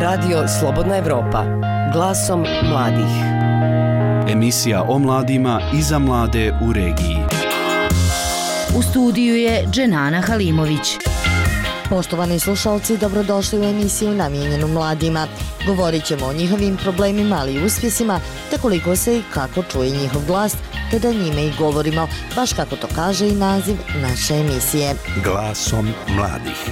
Radio Slobodna Evropa, glasom mladih. Emisija o mladima i za mlade u regiji. U studiju je Dženana Halimović. Poštovani slušalci, dobrodošli u emisiju namijenjenu mladima. Govorit ćemo o njihovim problemima, ali i uspjesima, te koliko se i kako čuje njihov glas, te da njime i govorimo, baš kako to kaže i naziv naše emisije. Glasom mladih.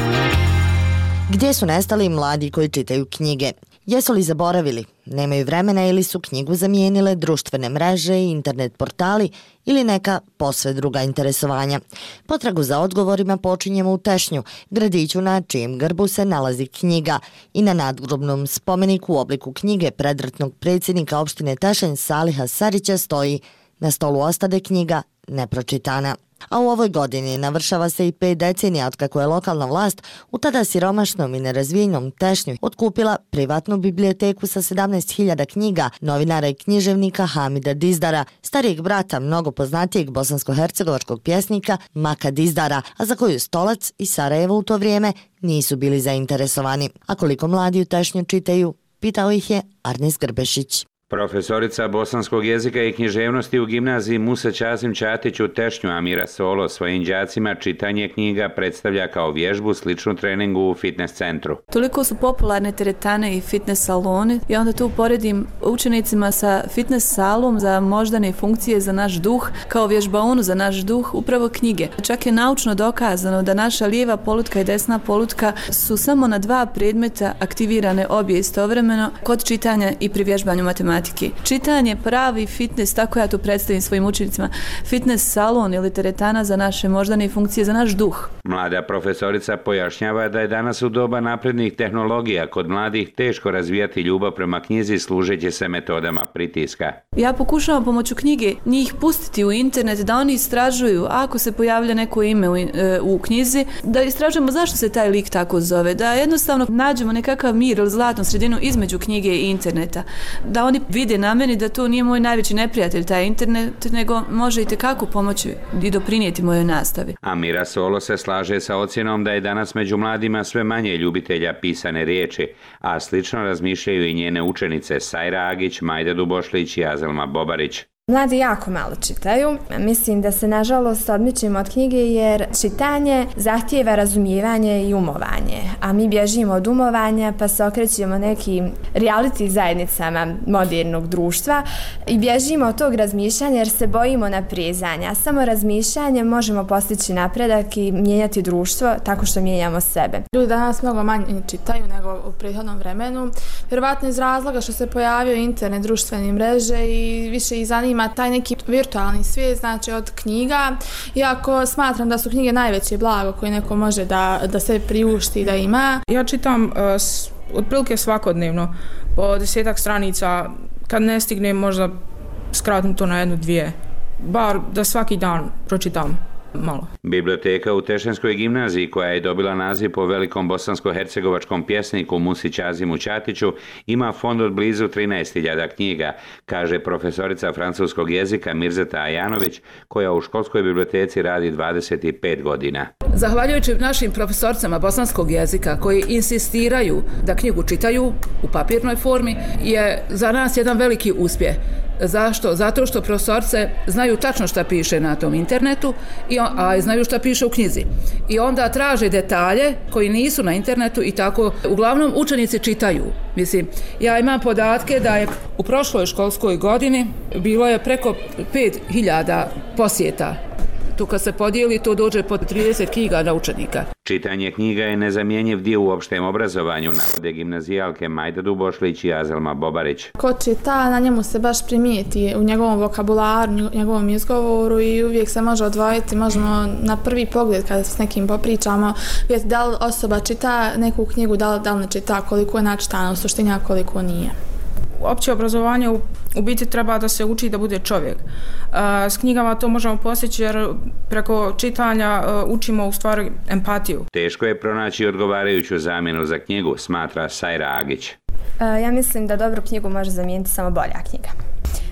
Gdje su nestali mladi koji čitaju knjige? Jesu li zaboravili? Nemaju vremena ili su knjigu zamijenile društvene mreže i internet portali ili neka posve druga interesovanja? Potragu za odgovorima počinjemo u Tešnju, gradiću na čijem grbu se nalazi knjiga, i na nadgrobnom spomeniku u obliku knjige predratnog predsjednika opštine Tešanj Saliha Sarića stoji: na stolu ostade knjiga nepročitana. A u ovoj godini navršava se i 5 decenija otkako je lokalna vlast u tada siromašnom i nerazvijenom Tešnju otkupila privatnu biblioteku sa 17.000 knjiga novinara i književnika Hamida Dizdara, starijeg brata mnogo poznatijeg bosansko-hercegovačkog pjesnika Maka Dizdara, a za koju Stolac i Sarajevo u to vrijeme nisu bili zainteresovani. A koliko mladi u Tešnju čitaju, pitao ih je Arnes Grbešić. Profesorica bosanskog jezika i književnosti u gimnaziji Musa Časim Čatić u Tešnju Amira Solo svojim đacima čitanje knjiga predstavlja kao vježbu sličnu treningu u fitness centru. Toliko su popularne teretane i fitness saloni i onda tu poredim učenicima sa fitness salom za moždane funkcije za naš duh, kao vježbaonu za naš duh, upravo knjige. Čak je naučno dokazano da naša lijeva polutka i desna polutka su samo na 2 predmeta aktivirane obje istovremeno kod čitanja i pri vježbanju matematike. Čitanje, pravi fitness, tako ja to predstavim svojim učenicima, fitness salon ili teretana za naše moždane funkcije, za naš duh. Mlada profesorica pojašnjava da je danas u doba naprednih tehnologija kod mladih teško razvijati ljubav prema knjizi služeći se metodama pritiska. Ja pokušavam pomoću knjige njih pustiti u internet da oni istražuju, ako se pojavlja neko ime u knjizi, da istražujemo zašto se taj lik tako zove, da jednostavno nađemo nekakav mir ili zlatnu sredinu između knjige i interneta, da oni vide na meni da to nije moj najveći neprijatelj taj internet, nego može i tekako pomoći i doprinijeti mojoj nastavi. Amira Solo se slaže sa ocjenom da je danas među mladima sve manje ljubitelja pisane riječi, a slično razmišljaju i njene učenice Sajra Agić, Majda Dubošlić i Azelma Bobarić. Mladi jako malo čitaju. Mislim da se nažalost odmičemo od knjige jer čitanje zahtijeva razumijevanje i umovanje, a mi bježimo od umovanja pa se okrećemo nekim reality zajednicama modernog društva i bježimo od tog razmišljanja jer se bojimo naprezanja. Samo razmišljanjem možemo postići napredak i mijenjati društvo tako što mijenjamo sebe. Ljudi danas mnogo manje čitaju nego u prethodnom vremenu, vjerovatno iz razloga što se pojavio internet, društvene mreže i više ih zanima taj neki virtualni svijet, znači od knjiga, iako smatram da su knjige najveće blago koje neko može da se priušti da ima. Ja čitam otprilike svakodnevno po 10-ak stranica, kad ne stignem možda skratim to na 1-2, bar da svaki dan pročitam malo. Biblioteka u Tešanskoj gimnaziji, koja je dobila naziv po velikom bosansko-hercegovačkom pjesniku Musi Čazimu Čatiću, ima fond od blizu 13.000 knjiga, kaže profesorica francuskog jezika Mirzeta Ajanović, koja u školskoj biblioteci radi 25 godina. Zahvaljujući našim profesorcama bosanskog jezika koji insistiraju da knjigu čitaju u papirnoj formi, je za nas jedan veliki uspjeh. Zašto? Zato što profesorce znaju tačno šta piše na tom internetu, a znaju šta piše u knjizi. I onda traže detalje koji nisu na internetu i tako uglavnom učenici čitaju. Mislim, ja imam podatke da je u prošloj školskoj godini bilo je preko 5.000 posjeta. Tu kad se podijeli, to dođe pod 30 knjiga na učenika. Čitanje knjiga je nezamjenjiv dio u opštem obrazovanju, navode gimnazijalke Majda Dubošlić i Azelma Bobarić. Ko čita, na njemu se baš primijeti u njegovom vokabularu, njegovom izgovoru i uvijek se može odvojiti, možemo na prvi pogled kada s nekim popričamo, vidjeti da li osoba čita neku knjigu, da li ne čita, koliko je načitana u suštini, a koliko nije. Opće obrazovanje u biti treba da se uči da bude čovjek. S knjigama to možemo postići jer preko čitanja učimo u stvari empatiju. Teško je pronaći odgovarajuću zamjenu za knjigu, smatra Sajra Agić. Ja mislim da dobru knjigu može zamijeniti samo bolja knjiga.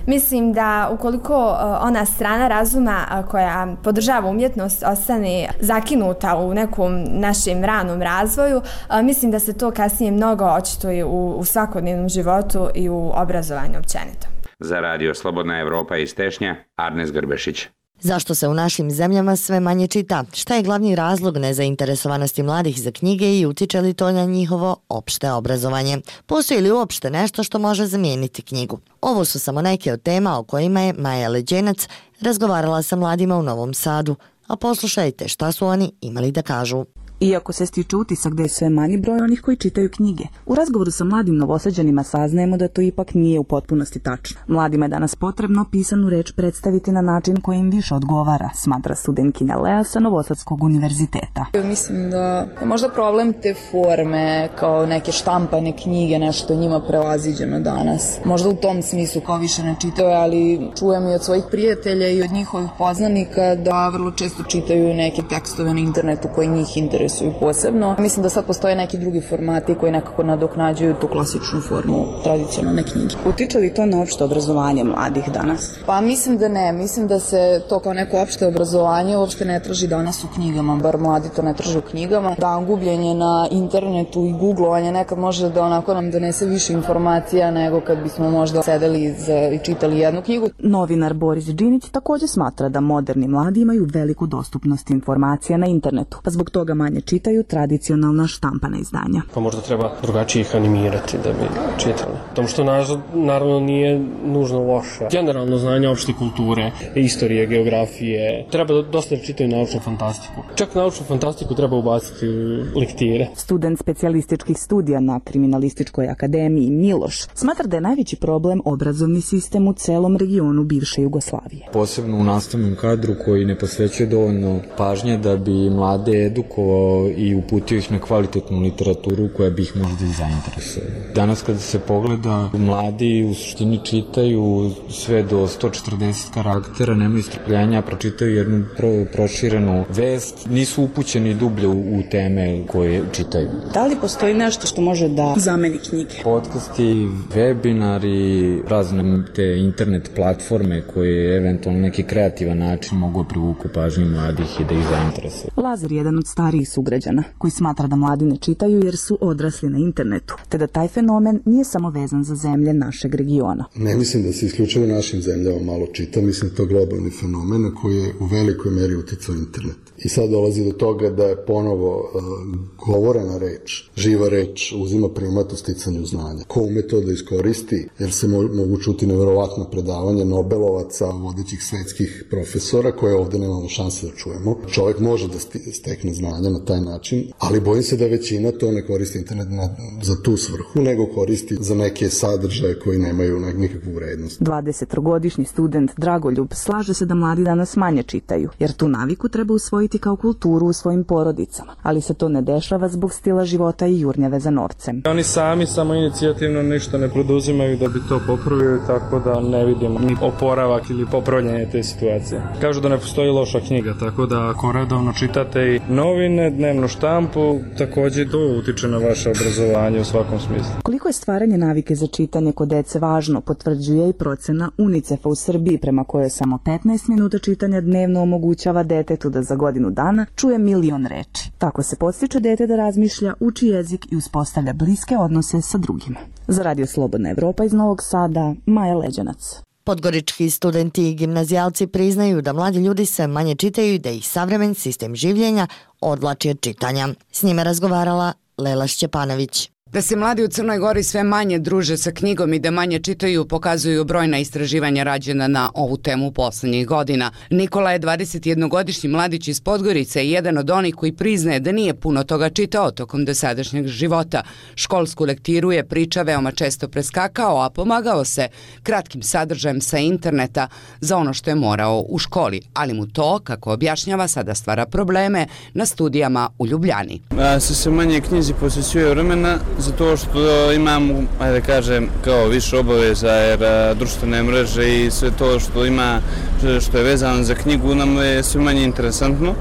Mislim da ukoliko ona strana razuma koja podržava umjetnost ostane zakinuta u nekom našem ranom razvoju, mislim da se to kasnije mnogo očituje u svakodnevnom životu i u obrazovanju općenito. Za radio Slobodna Evropa iz Tešnja, Arnes Grbešić. Zašto se u našim zemljama sve manje čita? Šta je glavni razlog nezainteresovanosti mladih za knjige i utiče li to na njihovo opšte obrazovanje? Postoji li uopšte nešto što može zamijeniti knjigu? Ovo su samo neke od tema o kojima je Maja Leđenac razgovarala sa mladima u Novom Sadu, a poslušajte šta su oni imali da kažu. Iako se stiče utisak da je sve manji broj onih koji čitaju knjige, u razgovoru sa mladim Novosađanima saznajemo da to ipak nije u potpunosti tačno. Mladima je danas potrebno pisanu reč predstaviti na način koji im više odgovara, smatra studentkinja Lea sa Novosadskog univerziteta. Mislim da je možda problem te forme, kao neke štampane knjige, nešto njima prevaziđeno danas. Možda u tom smislu kao više ne čitaju, ali čujem i od svojih prijatelja i od njihovih poznanika da vrlo često čitaju neke tekstove na internetu koji njih interesuju posebno. Mislim da sad postoje neki drugi formati koji nekako nadoknađuju tu klasičnu formu tradicionalne knjige. Utiče li to na opšte obrazovanje mladih danas? Pa mislim da ne. Mislim da se to kao neko opšte obrazovanje uopšte ne traži danas u knjigama, bar mladi to ne traže u knjigama. Da, gubljenje na internetu i googlovanje nekad može da onako nam donese više informacija nego kad bismo možda sedeli i čitali jednu knjigu. Novinar Boris Đinić također smatra da moderni mladi imaju veliku dostupnost informacija na internetu, pa zbog toga manje čitaju tradicionalna štampana izdanja. Pa možda treba drugačije ih animirati da bi čitali. Tomu što naravno nije nužno loše. Generalno znanje opšte kulture, istorije, geografije. Treba dosta da čitaju naučnu fantastiku. Čak naučnu fantastiku treba ubaciti u lektire. Student specijalističkih studija na Kriminalističkoj akademiji Miloš smatra da je najveći problem obrazovni sistem u celom regionu bivše Jugoslavije. Posebno u nastavnom kadru koji ne posvećuje dovoljno pažnje da bi mlade edukovao i uputio ih na kvalitetnu literaturu koja bi ih možda i zainteresovala. Danas kada se pogleda, mladi u suštini čitaju sve do 140 karaktera, nemaju strpljenja, pročitaju jednu proširenu vest, nisu upućeni dublje u teme koje čitaju. Da li postoji nešto što može da zameni knjige? Podcasti, webinari, razne te internet platforme koje eventualno neki kreativan način mogu privuku pažnju mladih i da ih zainteresuju. Lazar je jedan od starijih sugrađana koji smatra da mladi ne čitaju jer su odrasli na internetu, te da taj fenomen nije samo vezan za zemlje našeg regiona. Ne mislim da se isključivo u našim zemljama malo čita, mislim da to globalni fenomen na koji je u velikoj meri uticao internet. I sad dolazi do toga da je ponovo govorena reč, živa reč uzima primat u sticanju znanja. Ko ume to da iskoristi, jer se mogu čuti neverovatna predavanja Nobelovaca, vodećih svetskih profesora, koje ovde nemamo šanse da čujemo. Čovjek može da stekne znanja na taj način, ali bojim se da većina to ne koristi internet za tu svrhu, nego koristi za neke sadržaje koji nemaju nikakvu vrednost. 20-godišnji student Dragoljub slaže se da mladi danas manje čitaju, jer tu naviku treba usvojiti kao kulturu u svojim porodicama, ali se to ne dešava zbog stila života i jurnjave za novcem. Oni sami samo inicijativno ništa ne preduzimaju da bi to popravili, tako da ne vidimo ni oporavak ili popravljanje te situacije. Kažu da ne postoji loša knjiga, tako da ako redovno čitate i novine, dnevnu štampu, također to utiče na vaše obrazovanje u svakom smislu. Koliko je stvaranje navike za čitanje kod dece važno, potvrđuje i procena UNICEF-a u Srbiji, prema kojoj samo 15 minuta čitanja dnevno omogućava detetu da za godinu dana čuje 1.000.000 reči. Tako se podstiče dete da razmišlja, uči jezik i uspostavlja bliske odnose sa drugima. Za Radio Slobodna Evropa iz Novog Sada, Maja Leđenac. Podgorički studenti i gimnazijalci priznaju da mladi ljudi sve manje čitaju i da ih savremen sistem življenja odvlači od čitanja. S njima razgovarala Lela Šćepanović. Da se mladi u Crnoj Gori sve manje druže sa knjigom i da manje čitaju pokazuju brojna istraživanja rađena na ovu temu poslednjih godina. Nikola je 21-godišnji mladić iz Podgorice i jedan od onih koji priznaje da nije puno toga čitao tokom dosadašnjeg života. Školsku lektiru je priča veoma često preskakao, a pomagao se kratkim sadržajem sa interneta za ono što je morao u školi, ali mu to, kako objašnjava, sada stvara probleme na studijama u Ljubljani. Se manje knjizi posvećuje vremena, zato što imam, ajde kažem, kao više obaveza, jer društvene mreže i sve to što ima, što je vezano za knjigu, nam je sve manje interesantno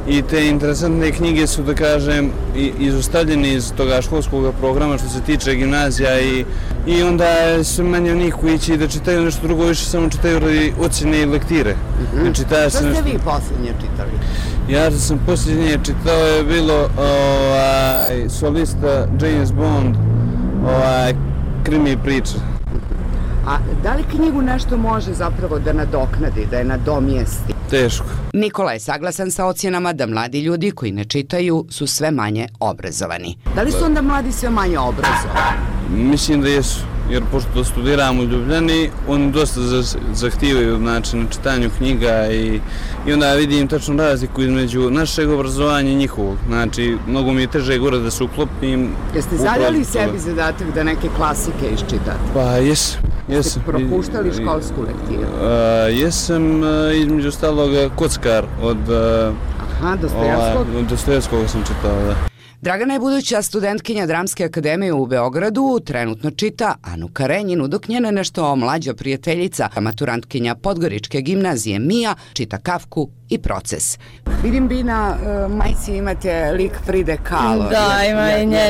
i te interesantne knjige su, da kažem, izostavljene iz toga školskog programa što se tiče gimnazija i onda je sve manje onih koji će da čitaju nešto drugo, više samo čitaju radi ocjene i lektire. Što ste vi posljednje čitali? Ja sam posljednje čitao je bilo solista James Bond, krimi priča. A da li knjigu nešto može zapravo da nadoknadi, da je nadomjesti? Teško. Nikola je saglasan sa ocjenama da mladi ljudi koji ne čitaju su sve manje obrazovani. Da li su onda mladi sve manje obrazovani? Mislim da jesu, jer pošto studiram u Ljubljani, oni dosta zahtijevaju na čitanju knjiga i onda vidim tačno razliku između našeg obrazovanja i njihovog. Znači, mnogo mi je teže gore da se uklopim. Jeste zadali sebi zadatak da neke klasike iščitate? Pa jesam. Jeste propuštali školsku lektiru? Jesam, između ostaloga, Kockar od Dostojevskog? Od Dostojevskog sam čitao, da. Dragana je buduća studentkinja Dramske akademije u Beogradu, trenutno čita Anu Karenjinu, dok njena nešto mlađa prijateljica, maturantkinja Podgoričke gimnazije Mija, čita Kafku i Proces. Vidim bi na majci imate lik Fride Kahlo. Da, ima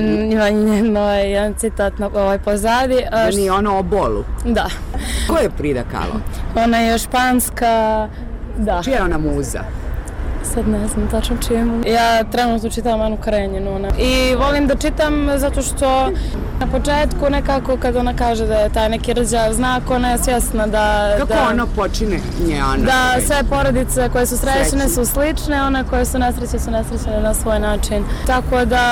njen jedan citat pozadi. Nije ono o bolu? Da. Ko je Frida Kahlo? Ona je španska, da. Čija je ona muza? Sad ne znam tačno čemu. Ja trenutno čitam Anu Karenjinu. I volim da čitam zato što na početku nekako kad ona kaže da je taj neki rđav znak, ona je svjesna da... Kako ono počine nje Ana? Da sve porodice koje su srećne su slične, one koje su nesrećne na svoj način. Tako da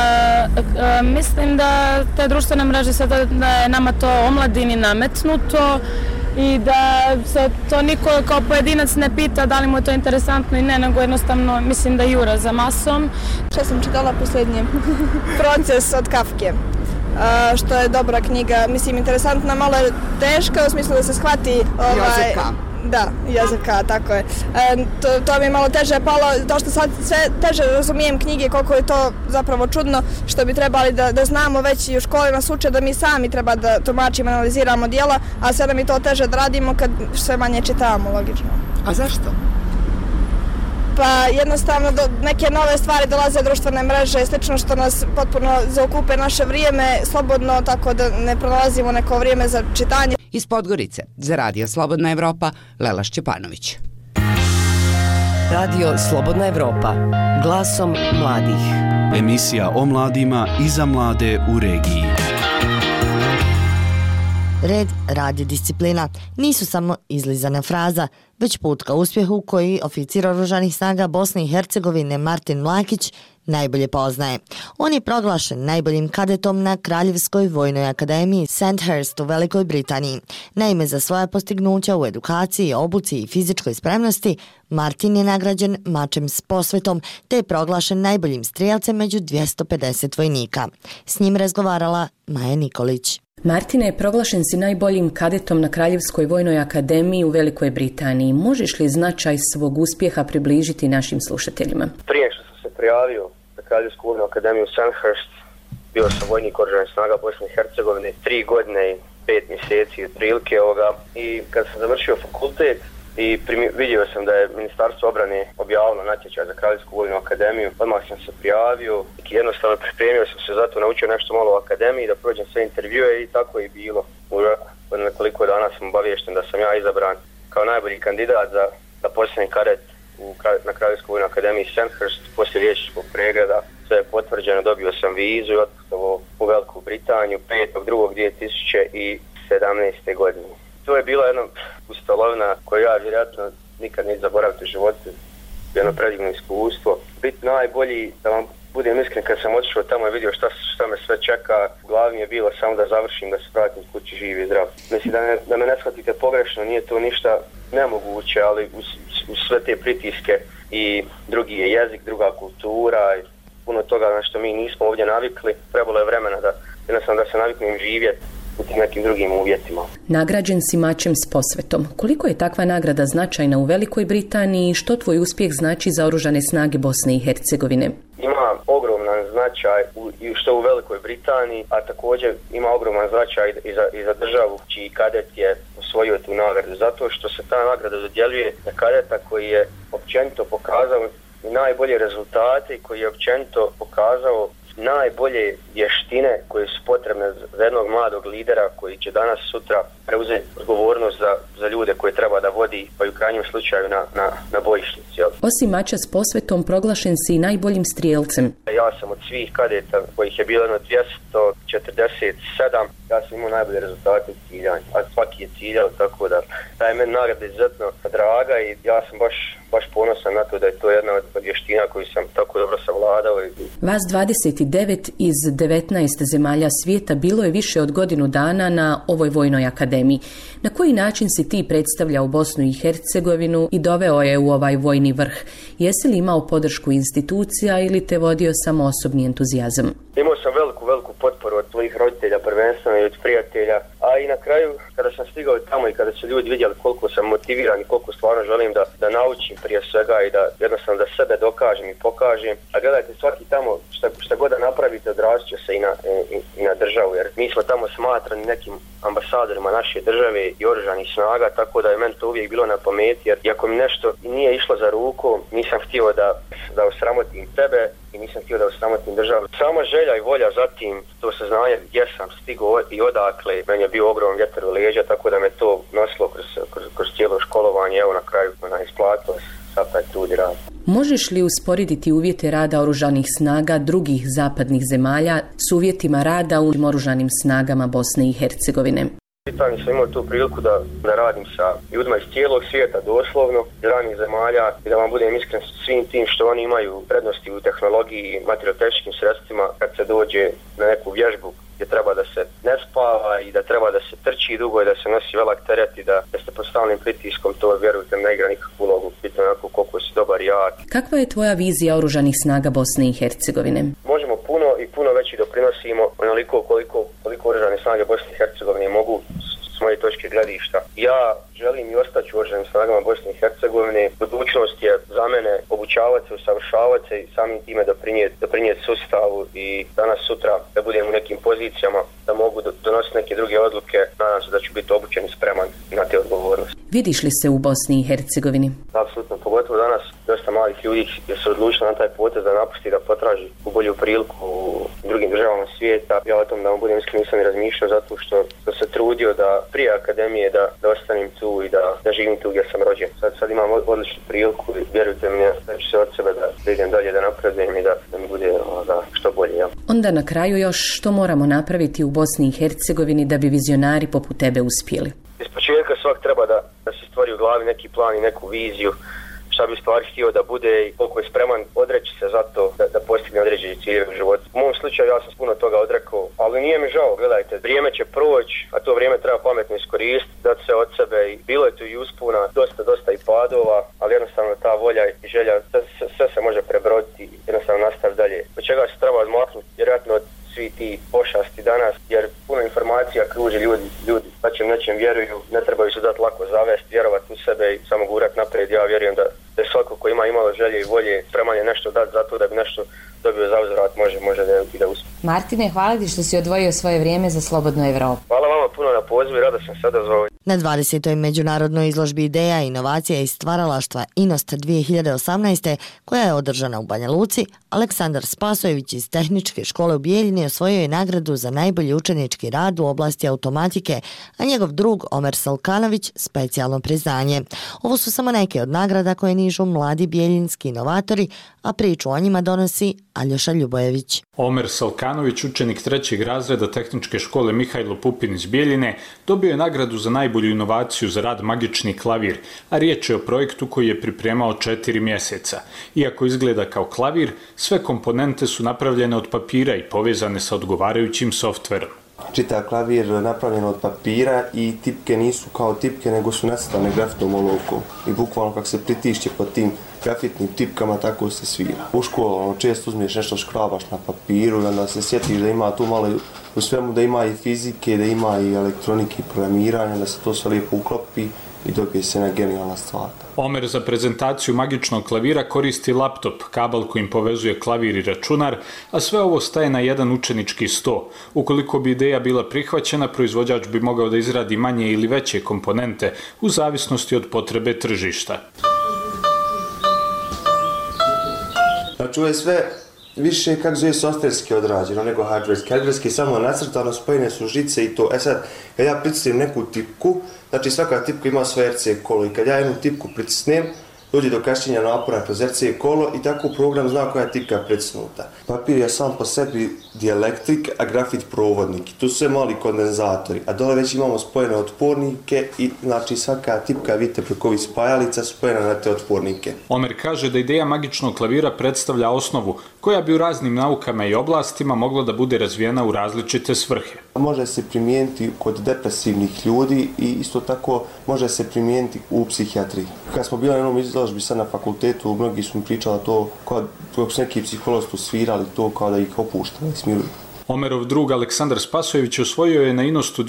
mislim da te društvene mreže sada da je nama to omladini nametnuto i da se to niko kao pojedinac ne pita da li mu je to interesantno i ne, nego jednostavno mislim da jura za masom. Što sam čitala posljednje? Proces od Kafke, što je dobra knjiga, mislim interesantna, malo je teška u smislu da se shvati... Jozefka. Da, Jozefka, tako je. To mi je malo teže palo, to što sad sve teže razumijem knjige, koliko je to zapravo čudno, što bi trebali da znamo već i u školi nas uče da mi sami treba da tumačimo, analiziramo djela, a sve nam je to teže da radimo kad sve manje čitamo, logično. A zašto? Pa jednostavno neke nove stvari dolaze društvene mreže, slično što nas potpuno zaokupe naše vrijeme, slobodno, tako da ne pronalazimo neko vrijeme za čitanje. Iz Podgorice, za Radio Slobodna Evropa, Lela Šćepanović. Radio Slobodna Evropa, glasom mladih. Emisija o mladima i za mlade u regiji. Red, rad i disciplina nisu samo izlizana fraza, već put ka uspjehu koji oficir oružanih snaga Bosne i Hercegovine Martin Mlakić najbolje poznaje. On je proglašen najboljim kadetom na Kraljevskoj vojnoj akademiji Sandhurst u Velikoj Britaniji. Naime, za svoja postignuća u edukaciji, obuci i fizičkoj spremnosti, Martin je nagrađen mačem s posvetom te je proglašen najboljim strijelcem među 250 vojnika. S njim razgovarala Maja Nikolić. Martine, proglašen si najboljim kadetom na Kraljevskoj vojnoj akademiji u Velikoj Britaniji. Možeš li značaj svog uspjeha približiti našim slušateljima? Prije što sam se prijavio na Kraljevsku vojnu akademiju Sandhurst, bio sam vojnik oružanih snaga Bosne i Hercegovine 3 godine i 5 mjeseci otprilike i kad sam završio fakultet i vidio sam da je Ministarstvo obrane objavilo natječaj za Kraljevsku vojnu akademiju, odmah sam se prijavio i jednostavno pripremio sam se za to, naučio nešto malo o akademiji, da prođem sve intervjue i tako je bilo. Od nekoliko dana sam obaviješten da sam ja izabran kao najbolji kandidat da postanem kadet na Kraljevskoj vojnoj akademiji Sandhurst. Poslije liječničkog pregleda sve je potvrđeno, dobio sam vizu i otputovao u Veliku Britaniju 5.2.2017. godine. To je bila jedna pustolovina koju ja vjerojatno nikad neću zaboraviti u životu, jedno predivno iskustvo. Biti najbolji, da vam budem iskren, kad sam otišao tamo i vidio šta me sve čeka, u glavi mi je bilo samo da završim, da se vratim kući živ i zdrav. Mislim da me ne shvatite pogrešno, nije to ništa nemoguće, ali uz sve te pritiske i drugi je jezik, druga kultura i puno toga na što mi nismo ovdje navikli, trebalo je vremena da se naviknem živjeti u tim nekim drugim uvjetima. Nagrađen si mačem s posvetom. Koliko je takva nagrada značajna u Velikoj Britaniji i što tvoj uspjeh znači za oružane snage Bosne i Hercegovine? Ima ogroman značaj što u Velikoj Britaniji, a također ima ogroman značaj i za državu čiji kadet je osvojio tu nagradu, zato što se ta nagrada dodjeljuje na kadeta koji je općenito pokazao i najbolje rezultate i koji je općenito pokazao najbolje vještine koje su potrebne za jednog mladog lidera koji će danas sutra preuzeti odgovornost za ljude koje treba da vodi, pa i u krajnjem slučaju na bojišnici. Osim mača s posvetom, proglašen si i najboljim strijelcem. Ja sam od svih kadeta kojih je bilo 247, ja sam imao najbolje rezultate u ciljanju, a svaki je ciljao, tako da ta je meni nagrada izuzetno draga i ja sam baš ponosan na to da je to jedna od vještina koju sam tako dobro savladao. Vas 29 iz 19 zemalja svijeta bilo je više od godinu dana na ovoj vojnoj akademiji. Na koji način si ti predstavljao Bosnu i Hercegovinu i doveo je u ovaj vojni vrh? Jesi li imao podršku institucija ili te vodio samo osobni entuzijazam? Imao sam veliku potporu od svojih roditelja, prvenstveno i od prijatelja, a i na kraju kada sam stigao tamo i kada su ljudi vidjeli koliko sam motiviran i koliko stvarno želim da naučim prije svega i da jednostavno da sebe dokažem i pokažem. A gledajte, svaki tamo šta god da napravite odrazit će se i na državu, jer mi smo tamo smatrani nekim ambasadorima naše države i oružanih snaga, tako da je meni to uvijek bilo na pameti, jer iako mi nešto nije išlo za ruku, nisam htio da osramotim tebe i nisam htio da osramotim državu. Sama želja i volja zatim, to saznanje gdje sam stigao i odakle, meni je bio ogroman vjetar u leđa, tako da me to nosilo kroz cijelo školovanje, evo na kraju isplatilo sad taj trud i rad. Možeš li usporediti uvjete rada oružanih snaga drugih zapadnih zemalja s uvjetima rada u oružanim snagama Bosne i Hercegovine? Pitanje sam imao tu priliku da radim sa ljudima iz cijelog svijeta, doslovno, ranih zemalja i da vam budem iskren svim tim što oni imaju prednosti u tehnologiji i materijalno-tehničkim sredstvima kad se dođe na neku vježbu gdje treba da se ne spava i da treba da se trči dugo i da se nosi velik teret i da ste pod stalnim pritiskom, to vjerujte ne igra nikakvu ulogu, pitanje onako koliko si dobar i jak. Kakva je tvoja vizija oružanih snaga Bosne i Hercegovine? Možemo puno veći doprinosimo onoliko koliko oružane snage Bosne i Hercegovine mogu s moje točke gledišta. Ja želim i ostati u oružanim snagama Bosne i Hercegovine. Budućnost je za mene obučavati se, usavršavati se i samim time doprinijeti sustavu i danas sutra da budem u nekim pozicijama da mogu donositi neke druge odluke. Nadam se da ću biti obučen i spreman na te odgovornosti. Vidiš li se u Bosni i Hercegovini? Apsolutno, pogotovo danas dosta malih ljudi je se odlučilo na taj potez da napusti, da potraži u bolju priliku u drugim državama svijeta. Ja o tom da vam budem iskren nisam ni razmišljao zato što se trudio da prije akademije da ostanem tu i da živim tu gdje sam rođen. Sad imam odličnu priliku i vjerujte mi da ću se od sebe da idem dalje, da napredujem i da mi bude što bolje. Ja. Onda na kraju još što moramo napraviti u Bosni i Hercegovini da bi vizionari poput tebe uspjeli? Iz početka svak treba da se stvori u glavi neki plan i neku viziju šta bi stvari htio da bude i koliko je spreman odreći se za to da postigne određene ciljeve u životu. U mom slučaju ja sam puno toga odrekao, ali nije mi žao, gledajte, vrijeme će proći, a to vrijeme treba pametno iskoristiti, dati se od sebe i bilo je tu i uspona, dosta i padova, ali jednostavno ta volja i želja, sve se može prebroditi i jednostavno nastaviti dalje. Od čega se treba odmaknuti, vjerojatno od svi ti pošasti danas, jer puno informacija kruži ljudi nečem vjeruju, ne trebaju se dati lako zavesti, vjerovati u sebe i samo gurati naprijed. Ja vjerujem da svako ko ima imalo želje i volje, spreman je nešto dati zato da bi nešto dobio za uzvrat, može da uspije. Martine, hvala ti što si odvojio svoje vrijeme za Slobodnu Evropu. Hvala vama puno na pozivu i rado sam se odazvao. Na 20. međunarodnoj izložbi ideja, inovacija i stvaralaštva Inost 2018. koja je održana u Banja Luci, Aleksandar Spasojević iz Tehničke škole u Bijeljini osvojio je nagradu za najbolji učenički rad u oblasti automatike, a njegov drug Omer Salkanović specijalno priznanje. Ovo su samo neke od nagrada koje nižu mladi bijeljinski inovatori, a priču o njima donosi Aljoša Ljubojević. Omer Salkanović, učenik 3. razreda Tehničke škole Mihajlo Pupin iz Bijeljine, dobio je nagradu za najbolju inovaciju za rad magični klavir, a riječ je o projektu koji je pripremao 4 mjeseca. Iako izgleda kao klavir, sve komponente su napravljene od papira i povezane sa odgovarajućim softverom. Čitav klavir napravljen od papira i tipke nisu kao tipke, nego su nacrtane grafitnom olovkom. I bukvalno kako se pritišće pod tim grafitnim tipkama, tako se svira. U školu često uzmiješ nešto škrabaš na papiru i onda se sjetiš da ima tu malo u svemu, da ima i fizike, da ima i elektronike i programiranja, da se to sve lijepo uklopi i dobije se jedna genijalna stvar. Omer za prezentaciju magičnog klavira koristi laptop, kabel kojim povezuje klavir i računar, a sve ovo staje na jedan učenički sto. Ukoliko bi ideja bila prihvaćena, proizvođač bi mogao da izradi manje ili veće komponente u zavisnosti od potrebe tržišta. Znači ovo je sve više, kako zove, softverski odrađeno nego hardverski. Hardverski je samo nacrtano, spojene su žice i to. Sad, kad ja pritisnem neku tipku, znači svaka tipka ima svoje RC kolo i kad ja jednu tipku pritisnem, dođe do kašnjenja napona kroz RC kolo i tako program zna koja je tipka pritisnuta. Papir je sam po sebi dielektrik, a grafit provodnik. Tu su sve mali kondenzatori, a dole već imamo spojene otpornike i znači svaka tipka, vidite, preko ovih spajalica spojena na te otpornike. Omer kaže da ideja magičnog klavira predstavlja osnovu koja bi u raznim naukama i oblastima mogla da bude razvijena u različite svrhe. Može se primijeniti kod depresivnih ljudi i isto tako može se primijeniti u psihijatriji. Kad smo bili na jednom izložbi sad na fakultetu, mnogi su mi pričali to kako su neki psiholozi svirali to kao da ih opušta, da ih smiruju. Omerov drug Aleksandar Spasojević osvojio je na Inostu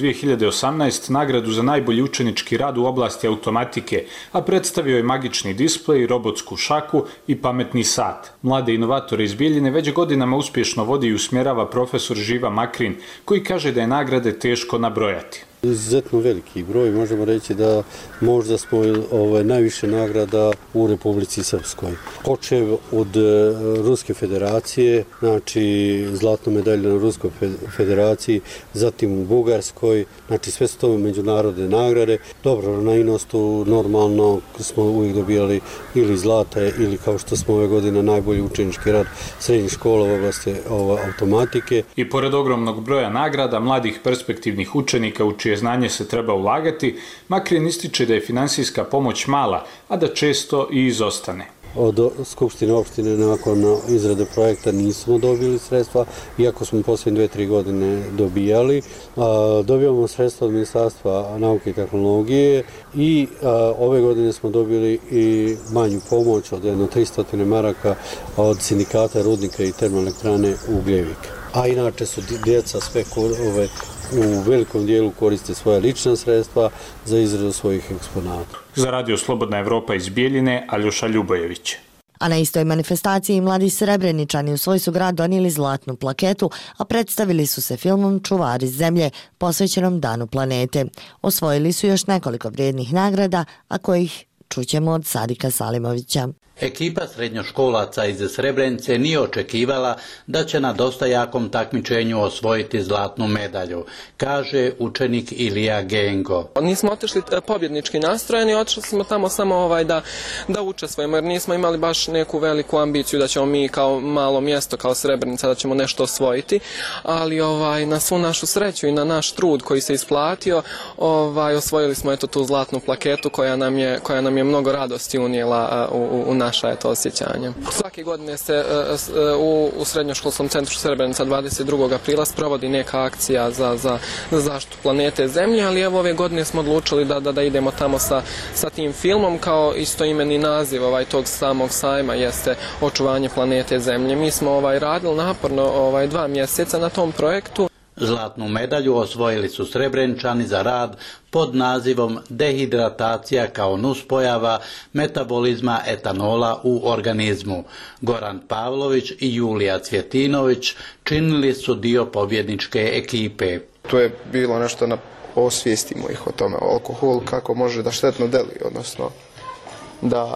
2018 nagradu za najbolji učenički rad u oblasti automatike, a predstavio je magični displej, robotsku šaku i pametni sat. Mlade inovatore iz Bijeljine već godinama uspješno vodi i usmjerava profesor Živa Makrin, koji kaže da je nagrade teško nabrojati. Izuzetno veliki broj, možemo reći da možda smo najviše nagrada u Republici Srpskoj. Počev od Ruske federacije, znači zlatnu medalju na Ruskoj federaciji, zatim u Bugarskoj, znači sve su to međunarodne nagrade. Dobro, na Inostu normalno smo uvijek dobijali ili zlata ili kao što smo ove godine najbolji učenički rad srednjih škola u oblasti automatike. I pored ogromnog broja nagrada mladih perspektivnih učenika u čije znanje se treba ulagati, Makrin ističe da je finansijska pomoć mala, a da često i izostane. Od Skupštine opštine nakon izrade projekta nismo dobili sredstva, iako smo posljednje 2-3 godine dobijali. Dobijamo sredstva od Ministarstva nauke i tehnologije i ove godine smo dobili i manju pomoć od 300 maraka od sindikata rudnika i termoelektrane Ugljevik. A inače su djeca sve u velikom dijelu koriste svoja lična sredstva za izradu svojih eksponata. Za Radio Slobodna Evropa iz Bijeljine, Aljoša Ljubojević. A na istoj manifestaciji mladi Srebreničani u svoj su grad donijeli zlatnu plaketu, a predstavili su se filmom Čuvari zemlje, posvećenom Danu planete. Osvojili su još nekoliko vrijednih nagrada, a kojih čućemo od Sadika Salimovića. Ekipa srednjoškolaca iz Srebrenice nije očekivala da će na dosta jakom takmičenju osvojiti zlatnu medalju, kaže učenik Ilija Gengo. Nismo otišli pobjednički nastrojeni, otišli smo tamo samo da učestvujemo, jer nismo imali baš neku veliku ambiciju da ćemo mi kao malo mjesto, kao Srebrenica, da ćemo nešto osvojiti, ali na svu našu sreću i na naš trud koji se isplatio, osvojili smo tu zlatnu plaketu koja nam je mnogo radosti unijela u naša osjećanja. Svake godine se u Srednjoškolskom centru Srebrenica 22. aprila sprovodi neka akcija za zaštitu planete Zemlje, ali evo ove godine smo odlučili da idemo tamo sa tim filmom, kao istoimeni naziv tog samog sajma jeste Očuvanje planete Zemlje. Mi smo radili naporno 2 mjeseca na tom projektu. Zlatnu medalju osvojili su Srebreničani za rad pod nazivom Dehidratacija kao nuspojava metabolizma etanola u organizmu. Goran Pavlović i Julija Cvjetinović činili su dio pobjedničke ekipe. To je bilo nešto na osvijestimo ih o tome, o alkoholu, kako može da štetno deli, odnosno da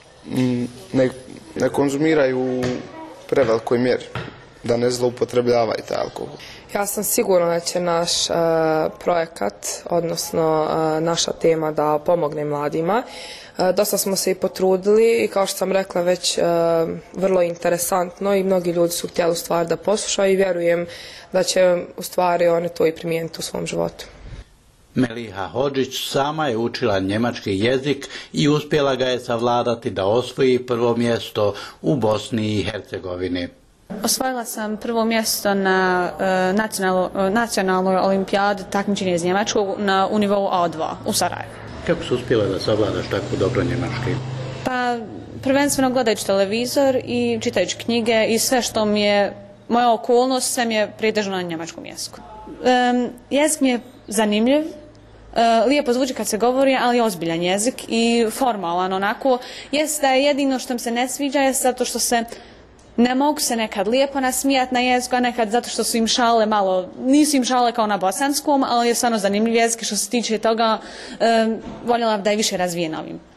ne konzumiraju u prevelikoj mjeri, da ne zloupotrebljavaju taj alkohol. Ja sam sigurna da će naš projekat, odnosno naša tema da pomogne mladima. Dosta smo se i potrudili i kao što sam rekla već vrlo interesantno i mnogi ljudi su htjeli u stvari da poslušaju i vjerujem da će u stvari oni to i primijeniti u svom životu. Meliha Hodžić sama je učila njemački jezik i uspjela ga je savladati da osvoji prvo mjesto u Bosni i Hercegovini. Osvojila sam prvo mjesto na nacionalnoj olimpijadi takmičenja iz Njemačkog u nivou A2 u Sarajevu. Kako su uspjela da savladaš tako dobro njemački? Pa prvenstveno gledajući televizor i čitajući knjige i sve što mi je, moja okolnost, sve mi je pretežno na njemačkom jeziku. Jezik mi je zanimljiv, lijepo zvuči kad se govori, ali je ozbiljan jezik i formalan onako. Jest da je jedino što mi se ne sviđa je zato što ne mogu se nekad lijepo nasmijati na jeziku, a nekad zato što su im šale malo, nisu im šale kao na bosanskom, ali je stvarno zanimljiv jezik i što se tiče toga voljela da je više razvijen ovim.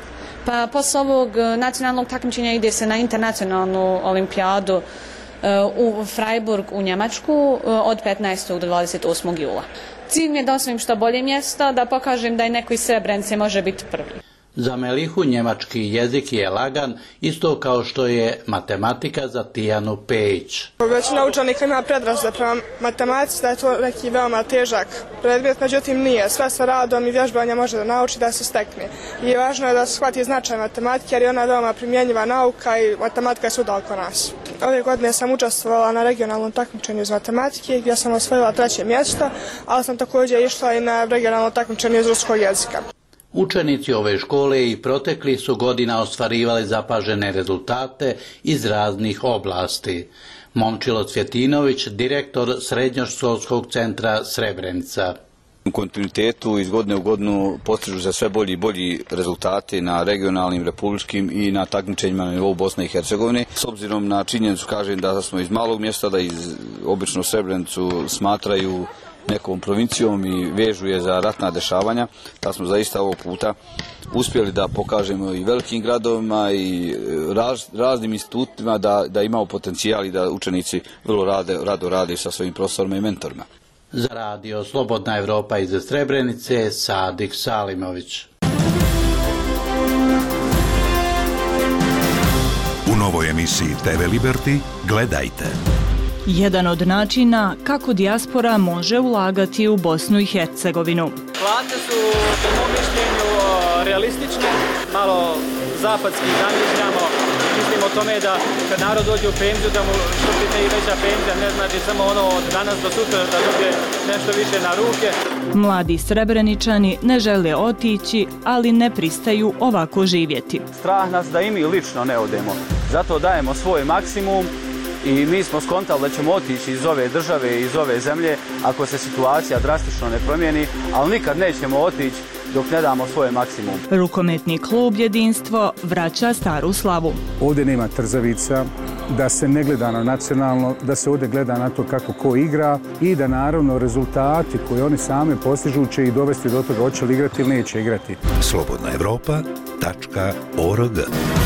Pa posle ovog nacionalnog takmičenja ide se na internacionalnu olimpijadu u Freiburg u Njemačku od 15. do 28. jula. Cilj mi je da osvojim što bolje mjesto, da pokažem da i neko iz Srebrenice može biti prvi. Za Melihu njemački jezik je lagan, isto kao što je matematika za Tijanu Pejić. Većina učenika ima predrazde prema matematici, da je to neki veoma težak predmet, međutim nije. Sve sa radom i vježbanjem može da nauči da se stekne. I važno je da se shvati značaj matematike jer je ona veoma primjenjiva nauka i matematika je svuda oko nas. Ove godine sam učestvovala na regionalnom takmičenju iz matematike gdje sam osvojila 3. mjesto, ali sam također išla i na regionalno takmičenje iz ruskog jezika. Učenici ove škole i proteklih su godina ostvarivali zapažene rezultate iz raznih oblasti. Momčilo Cvjetinović, direktor Srednjoškolskog centra Srebrenica. U kontinuitetu iz godine u godinu postižu se sve bolji i bolji rezultati na regionalnim, republičkim i na takmičenjima na nivou Bosne i Hercegovine. S obzirom na činjenicu kažem da smo iz malog mjesta, da iz obično Srebrenicu smatraju nekom provincijom i vežu je za ratna dešavanja, da smo zaista ovog puta uspjeli da pokažemo i velikim gradovima i raznim institutima da imamo potencijal i da učenici vrlo rado rade sa svojim profesorima i mentorima. Za radio Slobodna Evropa iz Srebrenice, Sadik Salimović. U novoj emisiji TV Liberty gledajte. Jedan od načina kako dijaspora može ulagati u Bosnu i Hercegovinu. Plate su, po mom mišljenju, realistične, malo zapadski zamišljamo. Mislim o tome da kad narod dođe u penziju da mu što bitne i veća penzija, ne znači samo ono od danas do sutra da dobije nešto više na ruke. Mladi Srebreničani ne žele otići, ali ne pristaju ovako živjeti. Strah nas da i mi lično ne odemo, zato dajemo svoj maksimum. I mi smo skontali da ćemo otići iz ove države, iz ove zemlje, ako se situacija drastično ne promijeni, ali nikad nećemo otići dok ne damo svoje maksimum. Rukometni klub Jedinstvo vraća staru slavu. Ovdje nema trzavica, da se ne gleda na nacionalno, da se ovdje gleda na to kako ko igra i da naravno rezultati koje oni same postižu će ih dovesti do toga hoće li igrati ili neće igrati. slobodnaevropa.org.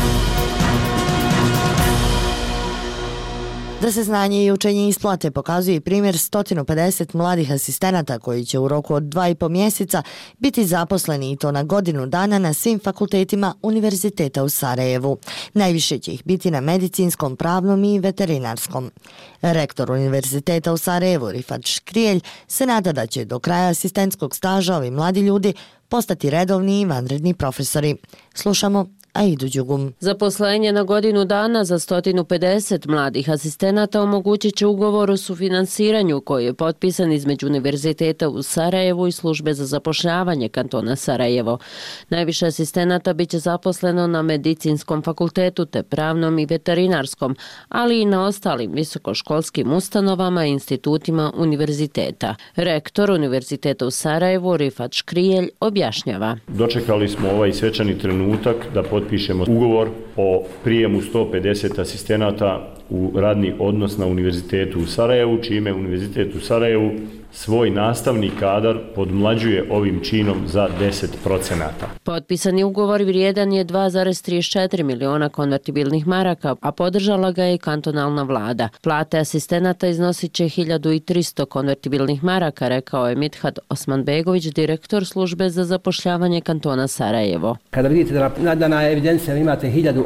Da se znanje i učenje isplate pokazuje i primjer 150 mladih asistenata koji će u roku od 2,5 mjeseca biti zaposleni i to na godinu dana na svim fakultetima Univerziteta u Sarajevu. Najviše će ih biti na medicinskom, pravnom i veterinarskom. Rektor Univerziteta u Sarajevu, Rifat Škrijelj, se nada da će do kraja asistentskog staža ovi mladi ljudi postati redovni i vanredni profesori. Slušamo Aidu Đugum. Zaposlenje na godinu dana za 150 mladih asistenata omogućit će ugovor o sufinansiranju koji je potpisan između Univerziteta u Sarajevu i Službe za zapošljavanje kantona Sarajevo. Najviše asistenata biće zaposleno na medicinskom fakultetu te pravnom i veterinarskom, ali i na ostalim visokoškolskim ustanovama i institutima univerziteta. Rektor Univerziteta u Sarajevu Rifat Škrijelj objašnjava. Dočekali smo ovaj svečani trenutak da potpišemo ugovor o prijemu 150 asistenata u radni odnos na Univerzitetu u Sarajevu, čime Univerzitet u Sarajevu svoj nastavni kadar podmlađuje ovim činom za 10%. Potpisani ugovor vrijedan je 2,34 miliona konvertibilnih maraka, a podržala ga je i kantonalna vlada. Plate asistenata iznosit će 1300 konvertibilnih maraka, rekao je Mithat Osmanbegović, direktor Službe za zapošljavanje kantona Sarajevo. Kada vidite da na evidencijama imate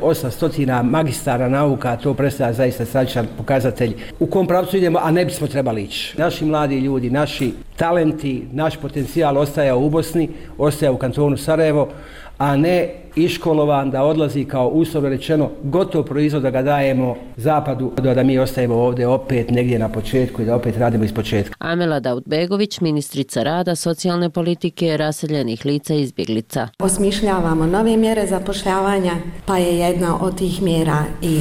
1800 magistara nauka, to predstavlja zaista stravičan pokazatelj u kom pravcu idemo, a ne bismo trebali ići. Naši mladi ljudi, naši talenti, naš potencijal ostaje u Bosni, ostaje u kantonu Sarajevo, a ne iškolovan da odlazi kao uslovno rečeno gotov proizvod da ga dajemo zapadu, da mi ostajemo ovdje opet negdje na početku i da opet radimo iz početka. Amela Davutbegović, ministrica rada, socijalne politike, raseljenih lica i izbjeglica. Osmišljavamo nove mjere zapošljavanja, pa je jedna od tih mjera i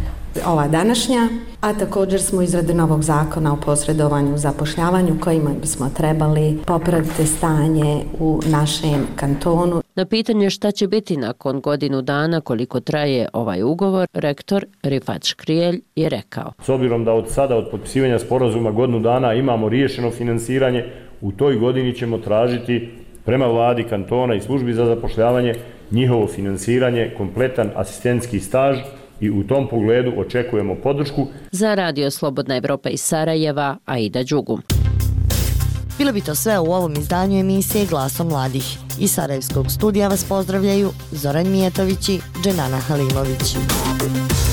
ova današnja, a također smo u izradi novog zakona o posredovanju u zapošljavanju kojima bismo trebali popraviti stanje u našem kantonu. Na pitanje šta će biti nakon godinu dana koliko traje ovaj ugovor, rektor Rifat Škrijelj je rekao. S obzirom da od sada, od potpisivanja sporazuma godinu dana imamo riješeno finansiranje, u toj godini ćemo tražiti prema vladi kantona i službi za zapošljavanje njihovo finansiranje, kompletan asistentski staž i u tom pogledu očekujemo podršku. Za Radio Slobodna Evropa iz Sarajeva, Aida Đugum. Bilo bi to sve u ovom izdanju emisije Glasom mladih. Iz Sarajevskog studija vas pozdravljaju Zoran Mijetović i Dženana Halimović.